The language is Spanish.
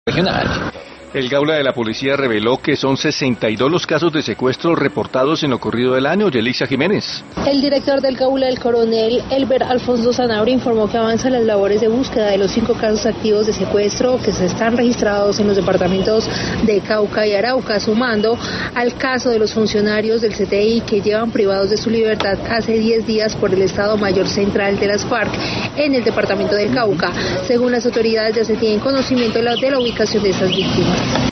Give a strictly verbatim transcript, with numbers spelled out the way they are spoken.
regional. El Gaula de la Policía reveló que son sesenta y dos los casos de secuestro reportados en lo corrido del año. Yelisa Jiménez. El director del Gaula, el coronel Elber Alfonso Zanabria, informó que avanzan las labores de búsqueda de los cinco casos activos de secuestro que se están registrados en los departamentos de Cauca y Arauca, sumando al caso de los funcionarios del C T I que llevan privados de su libertad hace diez días por el Estado Mayor Central de las FARC en el departamento del Cauca. Según las autoridades, ya se tienen conocimiento de la, de la ubicación de esas víctimas.